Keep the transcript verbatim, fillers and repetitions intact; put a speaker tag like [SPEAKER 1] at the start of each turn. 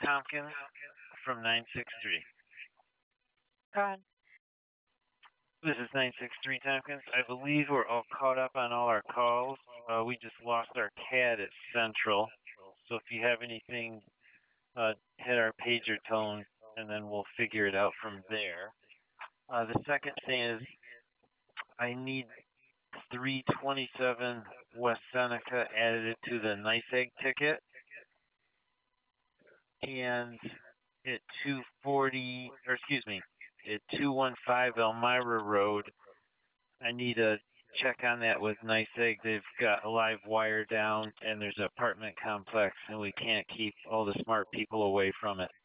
[SPEAKER 1] Tompkins from nine six three.
[SPEAKER 2] Go ahead.
[SPEAKER 1] This is nine six three Tompkins. I believe we're all caught up on all our calls. Uh, we just lost our cat at Central. So if you have anything, uh, hit our pager tone, and then we'll figure it out from there. Uh, the second thing is I need three twenty-seven West Seneca added to the Nice Egg ticket. And at two forty, or excuse me, at two fifteen Elmira Road, I need a check on that with Nice Egg. They've got a live wire down, and there's an apartment complex, and we can't keep all the smart people away from it.